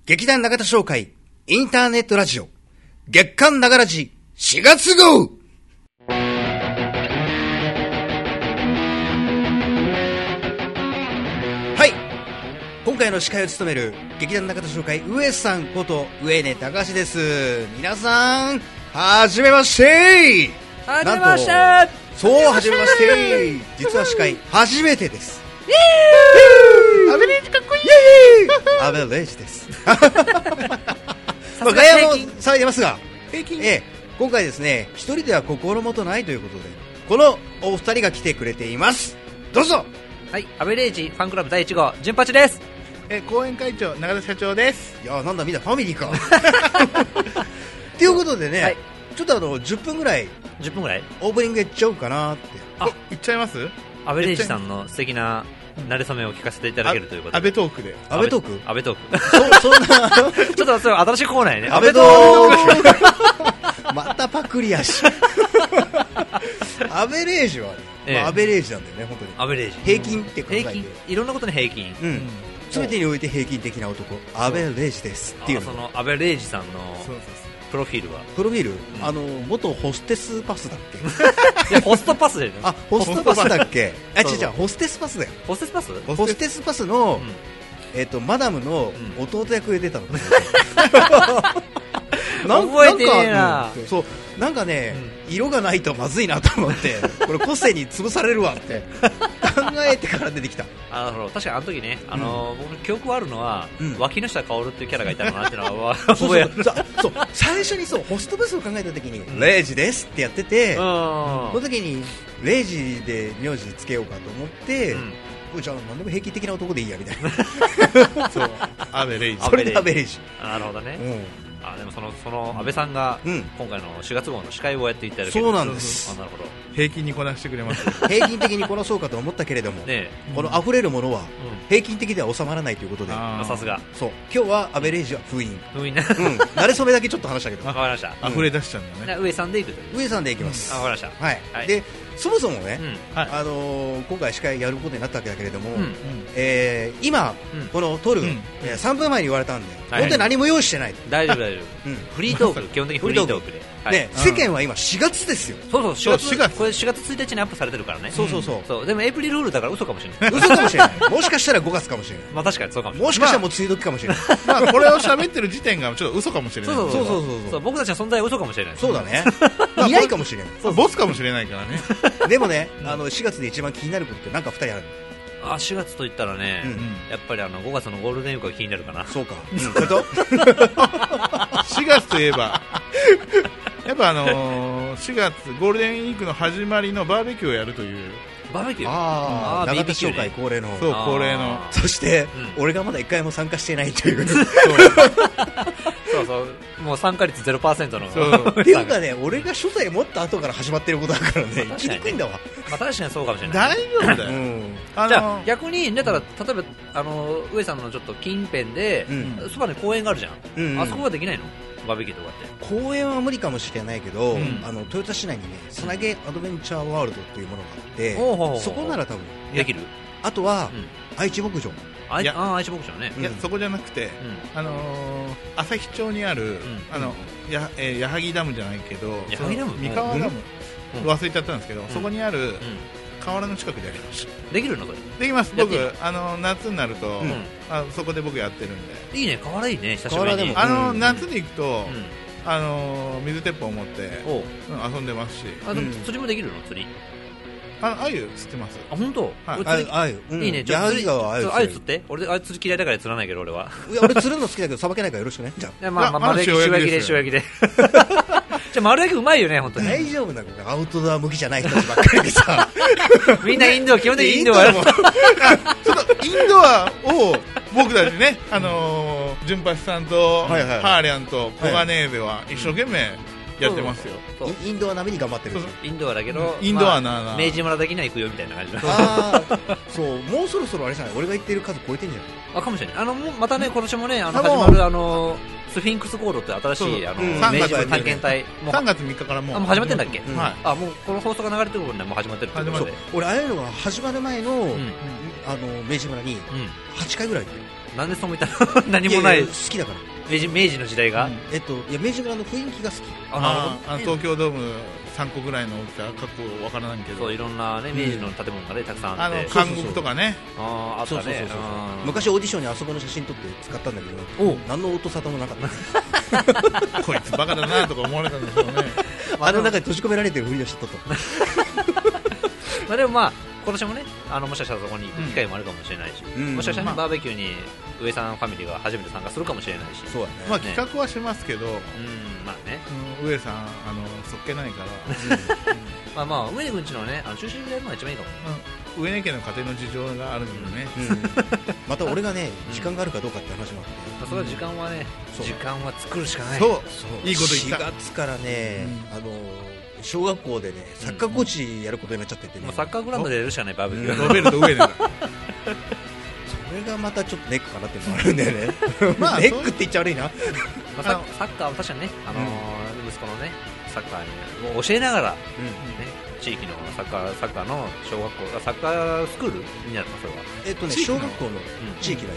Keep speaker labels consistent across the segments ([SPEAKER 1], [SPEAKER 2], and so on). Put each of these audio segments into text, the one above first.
[SPEAKER 1] 劇団中田商会インターネットラジオ月刊ながらじ4月号。はい、今回の司会を務める劇団中田商会上さんこと上根高橋です。皆さんはじめまして。
[SPEAKER 2] はじめまして。
[SPEAKER 1] そう、はじめまして。実は司会初めてです。
[SPEAKER 2] アベレージかっこいい。
[SPEAKER 1] アベレージです。ガヤも騒いでますが、今回ですね、一人では心もとないということで、このお二人が来てくれています。どうぞ。
[SPEAKER 2] はい、アベレージファンクラブ第1号順八です。
[SPEAKER 3] 講演会長中田社長です。
[SPEAKER 1] いや、なんだみんなファミリーか。ということでね、はい、ちょっと10分ぐらいオープニングやっちゃおうかなって。
[SPEAKER 3] いっちゃいます？
[SPEAKER 2] アベレージさんの素敵な慣れ初めを聞かせていただけるということで。
[SPEAKER 3] アベトークで。
[SPEAKER 1] アベトーク？
[SPEAKER 2] アベトーク。そんなちょっとそれ新しいコーナーやね。
[SPEAKER 1] アベトーク。またパクリやし。アベレージはね、アベレージなんだよね、本当に。
[SPEAKER 2] アベレージ。
[SPEAKER 1] 平均って考えて。
[SPEAKER 2] 平均。いろんなことに平均。
[SPEAKER 1] うん。すべてにおいて平均的な男、アベレージですっていう。
[SPEAKER 2] そのアベレージさんのプロフィールは？
[SPEAKER 1] プロフィール、元ホステスパスだっけ？
[SPEAKER 2] いや、ホストパスだよね。
[SPEAKER 1] あ、ホストパスだっけ？違う、ホステスパスだよ。
[SPEAKER 2] ホステスパス？
[SPEAKER 1] ホステスパスの、マダムの弟役で出たの。
[SPEAKER 2] 覚えてねえな。
[SPEAKER 1] そう、なんかね、色がないとまずいなと思って、これ個性に潰されるわって考えてから出てきた。
[SPEAKER 2] 確かにあの時ね、僕の記憶はあるのは、脇下薫っていうキャラがいたのかなっていうのは覚えてる。
[SPEAKER 1] そう、最初にホストバスを考えた時に、レイジですってやってて、その時にレイジで名字つけようかと思って、じゃあ何でも平均的な男でいいやみたいな。そう、
[SPEAKER 3] アベレージ。
[SPEAKER 1] それでアベレージ。
[SPEAKER 2] なるほどね。でもその安倍さんが今回の4月号の司会をやっていただける。
[SPEAKER 1] そうなんです。
[SPEAKER 3] なるほど。平均にこなしてくれます。
[SPEAKER 1] 平均的にこなそうかと思ったけれども、この溢れるものは平均的では収まらないということで、
[SPEAKER 2] さすが。
[SPEAKER 1] そう、今日はアベレージは封印。
[SPEAKER 2] 封印ね。
[SPEAKER 1] 慣れ初めだけちょっと話したけど。
[SPEAKER 2] わかりました。
[SPEAKER 3] 溢れ出しちゃうんだね。
[SPEAKER 2] 上さんでいくという。
[SPEAKER 1] 上さんでいきます。
[SPEAKER 2] わかりました。
[SPEAKER 1] はい。で、そもそもね、今回司会やることになったわけだけれども、今この撮る3分前に言われたんで、本当に何も用意してない。
[SPEAKER 2] 大丈夫。フリートーク、基本的にフリートークで。
[SPEAKER 1] ね、世間は今4月ですよ。
[SPEAKER 2] そう、4月。これ4月1日にアップされてるからね。
[SPEAKER 1] そう。
[SPEAKER 2] でもエイプリルフールだから嘘かもしれない。
[SPEAKER 1] 嘘かもしれない。もしかしたら5月かもしれない。
[SPEAKER 2] まあ確かにそうかもしれない。
[SPEAKER 1] もしかしたらもう梅雨時かもしれない。
[SPEAKER 3] まあこれを喋ってる時点がちょっと嘘かもしれない。
[SPEAKER 2] そう。僕たちの存在は嘘かもしれない。
[SPEAKER 1] そうだね。いないかもしれない。
[SPEAKER 3] ボスかもしれないからね。
[SPEAKER 1] でもね、4月で一番気になることってなんか2人ある。
[SPEAKER 2] 4月といったらね、やっぱり5月のゴールデンウィークが気になるかな。
[SPEAKER 1] そうか。
[SPEAKER 3] 4月といえばやっぱ4月ゴールデンウィークの始まりのバーベキューをやるという。
[SPEAKER 2] バーベキュー。
[SPEAKER 1] 長田商会恒例の。
[SPEAKER 3] そう、恒例の。
[SPEAKER 1] そして俺がまだ1回も参加していないという。
[SPEAKER 2] そうもう参加率 0% の。
[SPEAKER 1] っていうかね、俺が所在持った後から始まってることだからね、行きにくいんだわ。
[SPEAKER 2] まあ確かにそうかもしれない。
[SPEAKER 3] 大丈夫だよ。
[SPEAKER 2] じゃあ逆にだから例えば上さんのちょっと近辺でそばに公園があるじゃん。あそこはできないの？バーベキューとかって。
[SPEAKER 1] 公園は無理かもしれないけど、豊田市内にね、さなげアドベンチャーワールドっていうものがあって、そこなら多分
[SPEAKER 2] できる。
[SPEAKER 1] あとは愛知牧場。
[SPEAKER 2] 愛知牧場ね。
[SPEAKER 3] いや、そこじゃなくて、旭町にある矢作ダムじゃないけど、三河ダム忘れちゃったんですけど、そこにある河原の近くでやりました。
[SPEAKER 2] できるのそれ？
[SPEAKER 3] できます。僕夏になるとそこで僕やってるんで。
[SPEAKER 2] いいね、河原いいね、久しぶりに。
[SPEAKER 3] 夏に行くと水鉄砲を持って遊んでますし。
[SPEAKER 2] 釣りもできるの？釣り
[SPEAKER 3] アユ釣ってます。
[SPEAKER 2] あ、本当？
[SPEAKER 1] アユ
[SPEAKER 2] いいね。
[SPEAKER 1] 矢作川は
[SPEAKER 2] アユ釣って。俺釣り嫌いだから釣らないけど俺は。
[SPEAKER 1] いや、俺釣るの好きだけどさばけないからよろしくね。じゃ
[SPEAKER 2] あ。まあ丸焼きで。じゃあ丸焼きうまいよね、本当に。
[SPEAKER 1] 大丈夫だけど、アウトドア向きじゃない人たちばっかりでさ。
[SPEAKER 2] みんなインドア、基本的にインドア。
[SPEAKER 3] ちょっとインドアを僕たちね、純八さんとハーリャンとコガネーゼは一生懸命やってますよ。
[SPEAKER 1] インドア並みに頑張ってる。
[SPEAKER 2] インドアだけど、
[SPEAKER 3] インドアな
[SPEAKER 2] 明治村だけには行くよみたいな感じの。
[SPEAKER 1] そう、もうそろそろあれじゃない、俺が言ってる数超えてんじゃない。
[SPEAKER 2] かもしれない。またね、今年もね、始まるスフィンクスコードって新しい
[SPEAKER 3] 明
[SPEAKER 2] 治探検隊
[SPEAKER 3] 3月3日からもう
[SPEAKER 2] 始まってんだっけ。
[SPEAKER 3] はい、
[SPEAKER 2] もうこの放送が流れてる頃にもう始まってるってことで、
[SPEAKER 1] 俺ああいうのが始まる前の明治村に8回ぐらい。
[SPEAKER 2] なんでそう見たの？何もない。
[SPEAKER 1] 好きだから。
[SPEAKER 2] 明治の時代が。
[SPEAKER 1] いや明治村の雰囲気が好き。
[SPEAKER 3] 東京ドーム3個ぐらいの大きさかっこわからないけど、
[SPEAKER 2] そういろんなね明治の建物がねたくさんあって、
[SPEAKER 3] 監獄とかね、
[SPEAKER 2] あったね。
[SPEAKER 1] 昔オーディションにあそこの写真撮って使ったんだけど、何の音沙汰もなかった。
[SPEAKER 3] こいつバカだなとか思われたんでしょうね。
[SPEAKER 1] あの中に閉じ込められてるふりをしとった。
[SPEAKER 2] でもまあ今年もねもしかしたらそこに行く機会もあるかもしれないし、もしかしたらバーベキューに上さんファミリーが初めて参加するかもしれないし、
[SPEAKER 1] そうだね。
[SPEAKER 3] まあ企画はしますけど、
[SPEAKER 2] まあね、
[SPEAKER 3] 上さんそっけないから。
[SPEAKER 2] まあ上根くんちのね中心でやるのが一番いいかも。
[SPEAKER 3] 上根家の家庭の事情があるのでね。
[SPEAKER 1] また俺がね時間があるかどうかって話もあって、
[SPEAKER 2] それは時間はね、時間は作るしかない。
[SPEAKER 3] そういいこと言った。
[SPEAKER 1] 4月からね小学校でねサッカーコーチやることになっちゃっててね、
[SPEAKER 2] サッカーグラウンドでやるしかない。バーベキュー
[SPEAKER 3] ロベルト上根だ。
[SPEAKER 1] それがまたちょっとネックかなっていうのがあるんだよね。まあネックって言っちゃ悪いな。
[SPEAKER 2] サッカーは確かにね息子のねサッカーに教えながら地域のサッカーの小学校サッカースクールになるのそれは。
[SPEAKER 1] 小学校の地域のや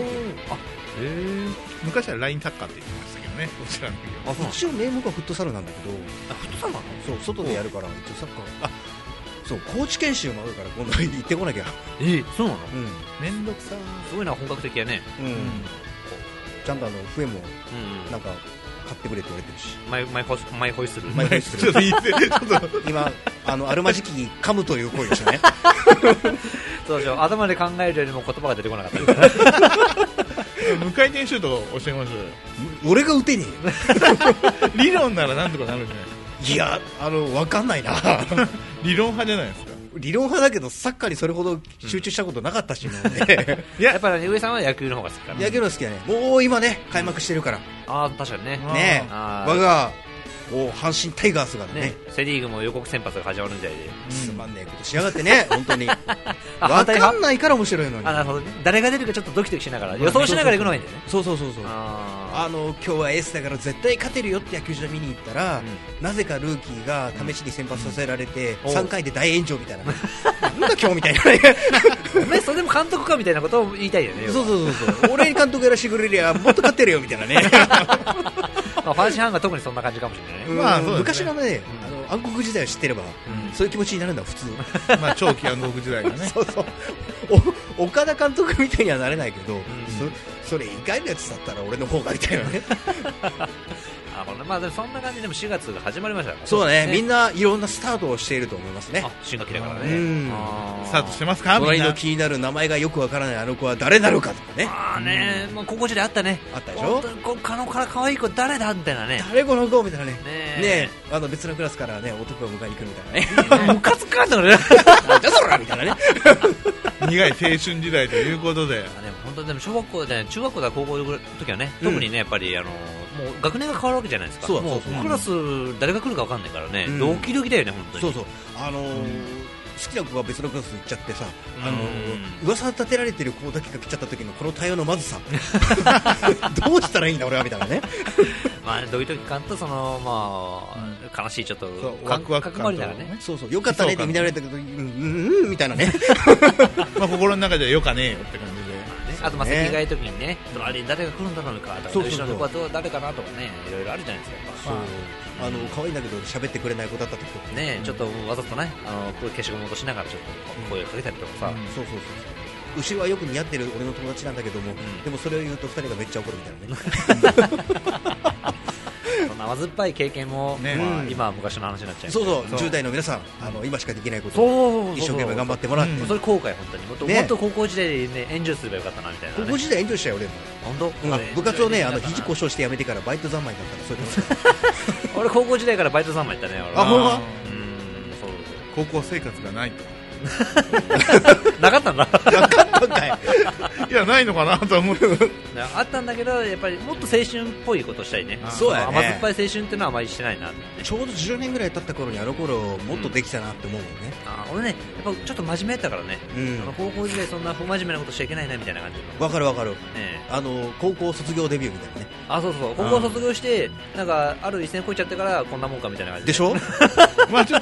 [SPEAKER 3] つ。昔はラインサッカーって言ってましたけどね。
[SPEAKER 1] 一応名目はフットサルなんだけど。
[SPEAKER 2] フットサルなの？
[SPEAKER 1] そう外でやるから一応サッカー。そう高知研修もあるから今度行ってこなきゃ。
[SPEAKER 2] そうなの？
[SPEAKER 3] めんどくさ。
[SPEAKER 2] すごいな本格的やね。
[SPEAKER 1] ちゃんと笛もなんか買ってくれって言われてるし。
[SPEAKER 2] マイホイする。
[SPEAKER 3] ちょっといいですね。
[SPEAKER 1] 今あるまじき噛むという声でしたね。
[SPEAKER 2] そうでしょ。頭で考えるよりも言葉が出てこなかった。
[SPEAKER 3] 無回転シュート教えます。
[SPEAKER 1] 俺が打てね
[SPEAKER 3] え。理論ならなんとかなるじゃない。
[SPEAKER 1] いや分かんないな。
[SPEAKER 3] 理論派じゃないですか。
[SPEAKER 1] 理論派だけどサッカーにそれほど集中したことなかったし
[SPEAKER 2] やっぱり上さんは野球の方が好きかな。
[SPEAKER 1] 野球の好きだね。もう今ね開幕してるから。
[SPEAKER 2] 確かにね。
[SPEAKER 1] ね我が阪神タイガースがね
[SPEAKER 2] セリーグも予告先発が始まるみたいで、
[SPEAKER 1] つまんねえことしやがってね。本当に分かんないから面白いのに。
[SPEAKER 2] なるほどね。誰が出るかちょっとドキドキしながら予想しながら行くのがいいんだよね。
[SPEAKER 1] そう今日はエースだから絶対勝てるよって野球場見に行ったら、なぜかルーキーが試しに先発させられて3回で大炎上みたいな。なんだ今日みたいなね。
[SPEAKER 2] それでも監督かみたいなことを言いたいよね。
[SPEAKER 1] そう俺に監督やらしてくれりゃもっと勝ってるよみたいなね。
[SPEAKER 2] ファンシーファンが特にそんな感じかもしれ
[SPEAKER 1] ないね。昔のね暗黒時代を知ってればそういう気持ちになるんだ普通。
[SPEAKER 3] 長期暗黒時代がね。
[SPEAKER 1] 岡田監督みたいにはなれないけど、それ以外のやつだったら俺の方がみたいなね。
[SPEAKER 2] まあでもそんな感じでも4月が始まりましたから。
[SPEAKER 1] そうだね。みんないろんなスタートをしていると思いますね。
[SPEAKER 2] 新学期だからね。
[SPEAKER 3] スタートしてますか？
[SPEAKER 1] 隣の気になる名前がよくわからないあの子は誰なのかとかね。
[SPEAKER 2] 高校時代あったね。
[SPEAKER 1] あったでしょ。
[SPEAKER 2] カノから可愛い子誰だみたいなね。
[SPEAKER 1] 誰この子みたいなね。ね別のクラスからね男が迎えに来るみたいなね。
[SPEAKER 2] ムカつくかんだからね。
[SPEAKER 1] じゃそらみたいなね。
[SPEAKER 3] 苦い青春時代ということで。
[SPEAKER 2] 本当でも小学校で中学校だ高校の時はね特にねやっぱりもう学年が変わるわけじゃないですか。もうクラス誰が来るか分かんないからね。ドキドキだよね本当に。好きな子が別のクラスに行っちゃってさ、噂立てられてる子だけが来ちゃった時のこの対応のまずさ。どうしたらいいんだ俺はみたいなね。 ドキドキ感と悲しいちょっと
[SPEAKER 3] ワクワク感と
[SPEAKER 2] りながらね。
[SPEAKER 1] よかったねって見られたけどみたいなね。
[SPEAKER 3] 心の中ではよかねえよって感じで。
[SPEAKER 2] あと席替え時にね隣に誰が来るんだろうかとか後ろの子は誰かなとかねいろいろあるじゃないですか。
[SPEAKER 1] 可愛いんだけど喋ってくれない子だった時とか
[SPEAKER 2] ねちょっとわざとね消しゴム落としながらちょっと声をかけたりとかさ。
[SPEAKER 1] 後ろはよく似合ってる俺の友達なんだけども、でもそれを言うと2人がめっちゃ怒るみたいなね。
[SPEAKER 2] そんな甘酸っぱい経験も今は昔の話になっちゃう。
[SPEAKER 1] 10代の皆さん今しかできないことを一生懸命頑張ってもらって、
[SPEAKER 2] それ後悔本当にもっと高校時代でねエンジョイすればよかったなみたいな。
[SPEAKER 1] 高校時代エンジョイしたよ俺も。
[SPEAKER 2] 本当？
[SPEAKER 1] 部活をね肘故障してやめてからバイト三昧だったらそういう
[SPEAKER 2] 俺高校時代からバイト三昧やったね。
[SPEAKER 3] 高校生活がないと。
[SPEAKER 2] なかったんだ。
[SPEAKER 1] なかったんかい。
[SPEAKER 3] いや、ないのかなと思って。
[SPEAKER 2] あったんだけど、やっぱりもっと青春っぽいことしたいね。
[SPEAKER 1] そうやね。
[SPEAKER 2] 甘酸っぱい青春っていうのはあまりしてないなって、ね。
[SPEAKER 1] ちょうど10年ぐらい経った頃にあの頃もっとできたなって思うもんね。
[SPEAKER 2] 俺ね、やっぱちょっと真面目やったからね。高校時代そんな不真面目なことしちゃいけないなみたいな感じ。
[SPEAKER 1] わかるわかる。高校卒業デビューみたいなね。
[SPEAKER 2] そうそう。高校卒業してなんかある一線越えちゃってからこんなもんかみたいな感じ
[SPEAKER 1] でしょ。
[SPEAKER 3] まあちょっと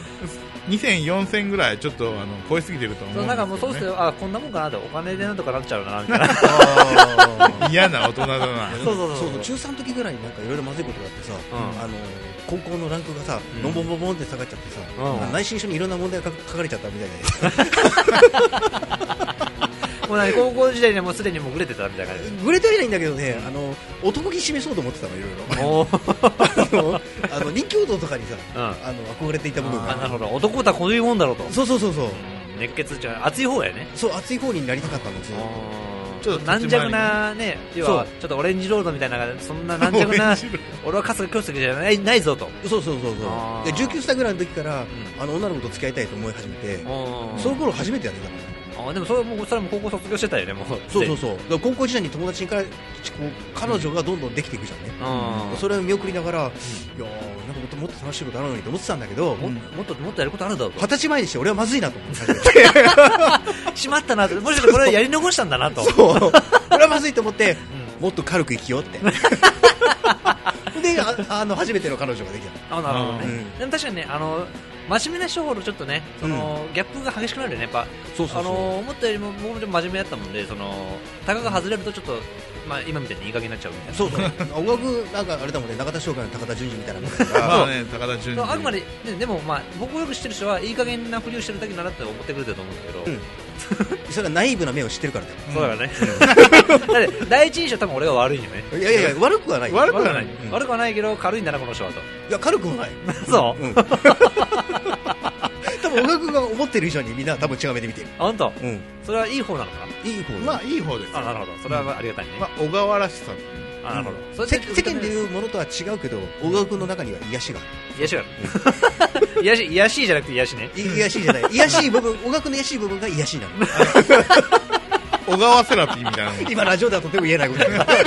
[SPEAKER 3] 2000、4000ぐらいちょっと超えすぎてると思うんですよね。
[SPEAKER 2] なんかもうそうするとこんなもんかなって、お金でなんとかなっちゃうなみたいな。
[SPEAKER 3] 嫌な大人だな。
[SPEAKER 1] そう中3の時ぐらいになんかいろいろまずいことがあってさ、高校のランクがさ、ボンボンボンボンって下がっちゃってさ、内申書にいろんな問題が書かれちゃったみたいな。
[SPEAKER 2] もう高校時代にもうすでにもうグレてたみたいな感じ。
[SPEAKER 1] グレてはいないんだけどね、男気示そうと思ってたの、いろいろ。人気踊とかにさ、憧れていた部分が。
[SPEAKER 2] なるほど。男ってこういうもんだろうと。
[SPEAKER 1] そう。
[SPEAKER 2] 熱血じゃ熱い方やね。
[SPEAKER 1] そう、熱い方になりたかったんですよ。
[SPEAKER 2] ちょっと軟弱なね、要はちょっとオレンジロードみたいな、そんな軟弱な、俺は春日京介じゃないぞと。
[SPEAKER 1] そう。で19歳ぐらいの時から女の子と付き合いたいと思い始めて、その頃初めてやってたのね。
[SPEAKER 2] でもそれも高校卒業してたよね、もう。
[SPEAKER 1] そう高校時代に友達から彼女がどんどんできていくじゃんね。それを見送りながら、いやなんかもっと楽しいことあるのにと思ってたんだけど、
[SPEAKER 2] もっとやることあるだろうと。
[SPEAKER 1] 20歳前にして俺はまずいなと思って始めて
[SPEAKER 2] しまったなと、もしかしてこれはやり残したんだなと。
[SPEAKER 1] そう、俺はまずいと思って、もっと軽く生きようってで初めての彼女ができた。
[SPEAKER 2] なるほどね。でも確かにね、真面目な人ほどちょっとね、ギャップが激しくなるよね。やっぱ思ったよりも僕も真面目だったもんで、タガが外れるとちょっと今みたいにいい加減になっちゃうみたいな。
[SPEAKER 1] そう音楽なんかあれだもんね、中田翔会の高田純次みたいなもんだから。
[SPEAKER 3] まあね、高田純次。
[SPEAKER 2] あくまででも僕をよく知ってる人はいい加減なふりをしてるだけだなって思ってくれてると思うんだけど。
[SPEAKER 1] それはナイーブな目を知ってるからだよ。
[SPEAKER 2] そうだね。だって第一印象多分俺が悪いよね。
[SPEAKER 1] いや悪くはない。
[SPEAKER 2] 悪くはないけど軽いんだなこの人はと。
[SPEAKER 1] いや軽くはない。
[SPEAKER 2] そう。
[SPEAKER 1] 多分音楽が思ってる以上にみんな多分違う目で見てる。
[SPEAKER 2] 本当。それはいい方なのか。
[SPEAKER 1] いい方。
[SPEAKER 3] まあいい方です。
[SPEAKER 2] なるほど。それはありがたいね。
[SPEAKER 3] 小川らしさ。
[SPEAKER 2] なるほど。
[SPEAKER 1] 世間でいうものとは違うけど、音楽の中には癒しがある。
[SPEAKER 2] 癒しがある。癒しじゃなくて癒しね。
[SPEAKER 1] 癒しじゃない。癒しい部分、音楽の癒しい部分が癒しなの。
[SPEAKER 3] 小川セラピーみたいな。
[SPEAKER 1] 今ラジオではとても言えないぐらい。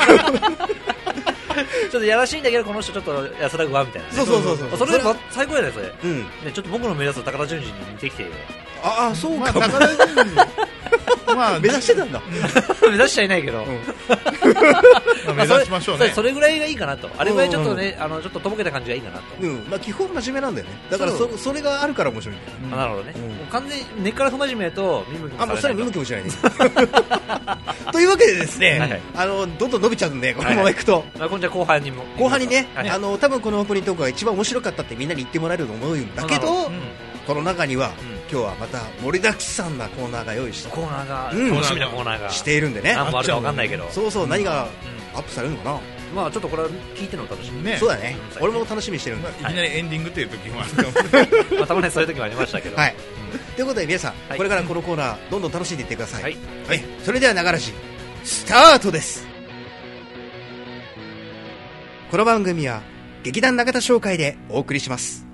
[SPEAKER 2] ちょっとやらしいんだけどこの人ちょっと安らぐわみたいな。
[SPEAKER 1] そう。
[SPEAKER 2] それ最高やねそれ。ねちょっと僕の目指す高田純次に似てきてよ。
[SPEAKER 1] そうか。
[SPEAKER 3] 高田純次。
[SPEAKER 1] 目指してたんだ。
[SPEAKER 2] 目指しちゃいないけど。
[SPEAKER 3] 目指しましょうね。
[SPEAKER 2] それぐらいがいいかなと。あれぐらいちょっとね、ちょっととぼけた感じがいいかなと。
[SPEAKER 1] 基本真面目なんだよね。だからそれがあるから面白いんだよ。
[SPEAKER 2] なるほどね。完全に根っから不真面目と見向きもされない。
[SPEAKER 1] それは見向きもしないね。というわけでですね、どんどん伸びちゃうんでこのままいくと。
[SPEAKER 2] 今度は後半に
[SPEAKER 1] ね、多分このオープニングトークが一番面白かったってみんなに言ってもらえると思うんだけど、この中には今日はまた盛りだくさんなコーナーが用意して、
[SPEAKER 2] コーナーが楽しみなコーナーが
[SPEAKER 1] しているんでね。
[SPEAKER 2] 何もあるか分かんないけど。
[SPEAKER 1] そう何がアップされるのかな。
[SPEAKER 2] まあちょっとこれは聞いてるの楽しみね。
[SPEAKER 1] そうだね。俺も楽しみにしてるんだ。
[SPEAKER 3] いきなりエンディングっていう時もあるかも。
[SPEAKER 2] たまにそういう時もありましたけど。
[SPEAKER 1] はい。ということで皆さんこれからこのコーナーどんどん楽しんでいってください。はい。それではながらしスタートです。この番組は劇団中田商会でお送りします。